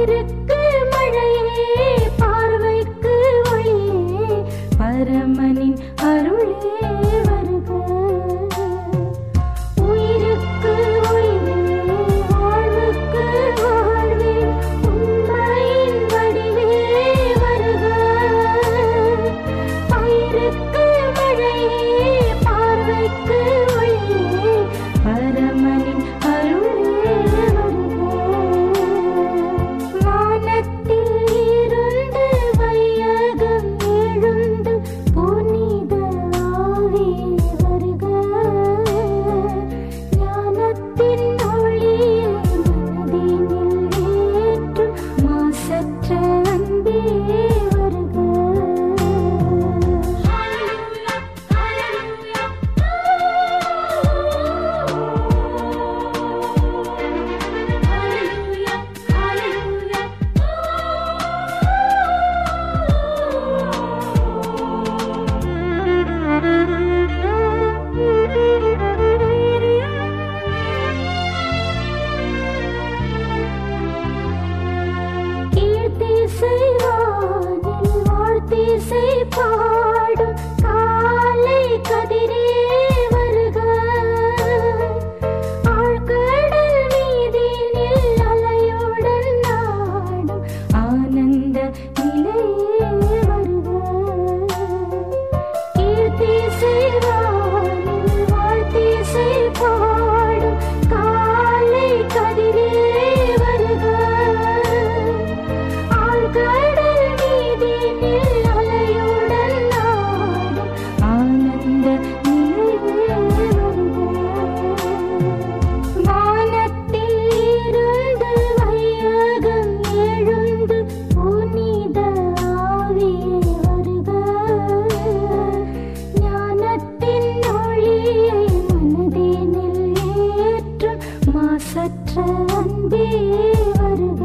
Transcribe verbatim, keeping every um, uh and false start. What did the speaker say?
பயிருக்கு மழையே பார்வைக்கு ஒளியே பரமனின் அருளே வருக. உயிருக்கு உயிரே வாழ்வுக்கு வாழ்வே உண்மையின் வடிவே வருக. பயிருக்கு மழையே பார்வைக்கு ஒளியே பரமனின் அருளே வருக. வானத்தில் இருந்து வையகம் எழுந்து புனித ஆவியே வருக. ஞானத்தின் ஒளியை மனதினில் ஏற்றும் மாசற்ற அன்பே வருக. கீர்த்திசை வானில் வாழ்த்திசை பாடும் காலை கதிரே வருக. ஆழ்கடல் மீதினில் அலையுடன் நாடும் ஆனந்த நிலையே வருக. கீர்த்திசை வானில் வாழ்த்திசை பாடும் காலை கதிரே வருக. ஆழ்கடல் மீதினில் அலையுடன் நாடும் ஆனந்த நிலையே வருக. வானத்தில் இருந்து வையகம் எழுந்து புனித ஆவியே வருக. ஞானத்தின் ஒளியை மனதினில் ஏற்றும் மாசற்ற அன்பே வருக.